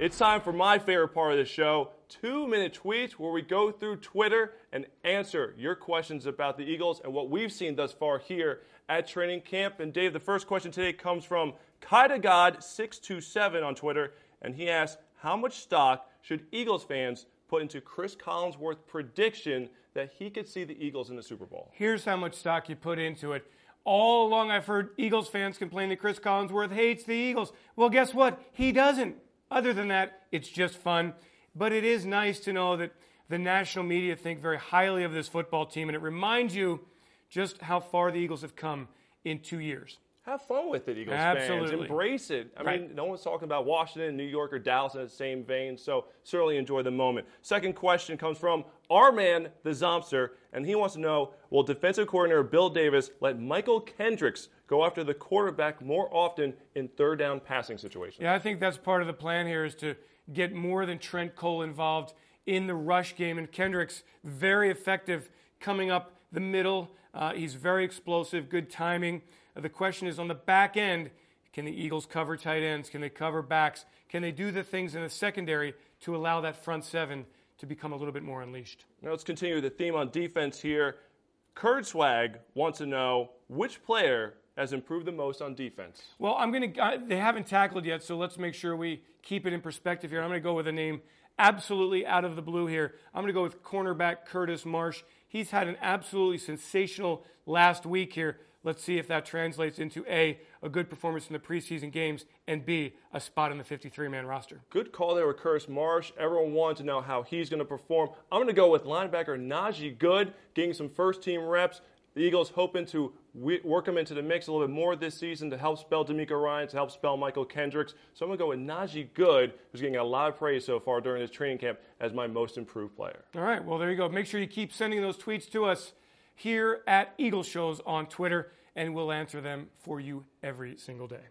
It's time for my favorite part of the show, 2-minute tweets, where we go through Twitter and answer your questions about the Eagles and what we've seen thus far here at training camp. And Dave, the first question today comes from KaidaGod627 on Twitter, and he asks, how much stock should Eagles fans put into Chris Collinsworth's prediction that he could see the Eagles in the Super Bowl? Here's how much stock you put into it. All along I've heard Eagles fans complain that Chris Collinsworth hates the Eagles. Well, guess what? He doesn't. Other than that, it's just fun. But it is nice to know that the national media think very highly of this football team, and it reminds you just how far the Eagles have come in 2 years. Have fun with it, Eagles Absolutely. fans. Embrace it. I mean, no one's talking about Washington, New York, or Dallas in the same vein, so certainly enjoy the moment. Second question comes from our man, the Zompster, and he wants to know, will defensive coordinator Bill Davis let Michael Kendricks go after the quarterback more often in third down passing situations? Yeah, I think that's part of the plan here is to get more than Trent Cole involved in the rush game. And Kendricks, very effective coming up the middle. He's very explosive, good timing. The question is on the back end, can the Eagles cover tight ends? Can they cover backs? Can they do the things in the secondary to allow that front seven to become a little bit more unleashed? Now let's continue the theme on defense here. Kurt Swag wants to know which player has improved the most on defense. Well, they haven't tackled yet, so let's make sure we keep it in perspective here. I'm going to go with a name absolutely out of the blue here. I'm going to go with cornerback Curtis Marsh. He's had an absolutely sensational last week here. Let's see if that translates into A, a good performance in the preseason games, and B, a spot in the 53-man roster. Good call there with Curtis Marsh. Everyone wants to know how he's going to perform. I'm going to go with linebacker Najee Good, getting some first-team reps. The Eagles hoping to work him into the mix a little bit more this season to help spell D'Amico Ryans, to help spell Michael Kendricks. So I'm going to go with Najee Good, who's getting a lot of praise so far during this training camp as my most improved player. All right, well, there you go. Make sure you keep sending those tweets to us here at Eagle Shows on Twitter, and we'll answer them for you every single day.